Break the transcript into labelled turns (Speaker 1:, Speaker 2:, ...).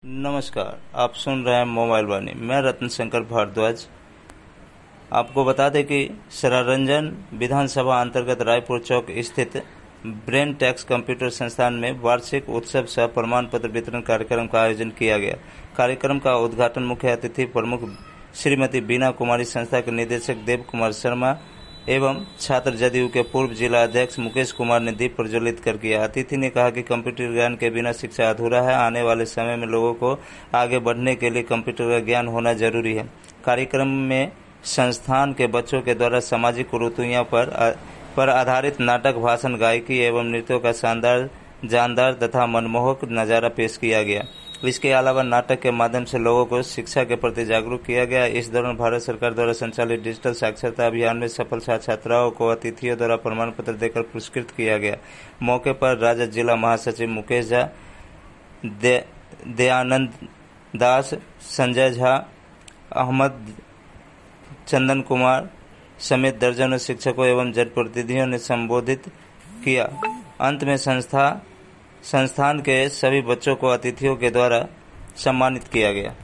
Speaker 1: नमस्कार, आप सुन रहे हैं मोबाइल वाणी। मैं रत्न शंकर भारद्वाज। आपको बता दें कि सरारंजन विधानसभा अंतर्गत रायपुर चौक स्थित ब्रेन टैक्स कंप्यूटर संस्थान में वार्षिक उत्सव सह प्रमाण पत्र वितरण कार्यक्रम का आयोजन किया गया। कार्यक्रम का उद्घाटन मुख्य अतिथि प्रमुख श्रीमती बीना कुमारी, संस्था के निदेशक देव कुमार शर्मा एवं छात्र जदयू के पूर्व जिला अध्यक्ष मुकेश कुमार ने दीप प्रज्वलित कर किया। अतिथि ने कहा कि कंप्यूटर ज्ञान के बिना शिक्षा अधूरा है। आने वाले समय में लोगों को आगे बढ़ने के लिए कंप्यूटर का ज्ञान होना जरूरी है। कार्यक्रम में संस्थान के बच्चों के द्वारा सामाजिक कुरीतियों पर आधारित नाटक, भाषण, गायकी एवं नृत्यों का जानदार तथा मनमोहक नजारा पेश किया गया। इसके अलावा नाटक के माध्यम से लोगों को शिक्षा के प्रति जागरूक किया गया। इस दौरान भारत सरकार द्वारा संचालित डिजिटल साक्षरता अभियान में सफल छात्राओं को अतिथियों द्वारा प्रमाण पत्र देकर पुरस्कृत किया गया। मौके पर राजद जिला महासचिव मुकेश झा, दयानंद दास, संजय झा, अहमद, चंदन कुमार समेत दर्जनों शिक्षकों एवं जनप्रतिनिधियों ने संबोधित किया। अंत में संस्थान के सभी बच्चों को अतिथियों के द्वारा सम्मानित किया गया।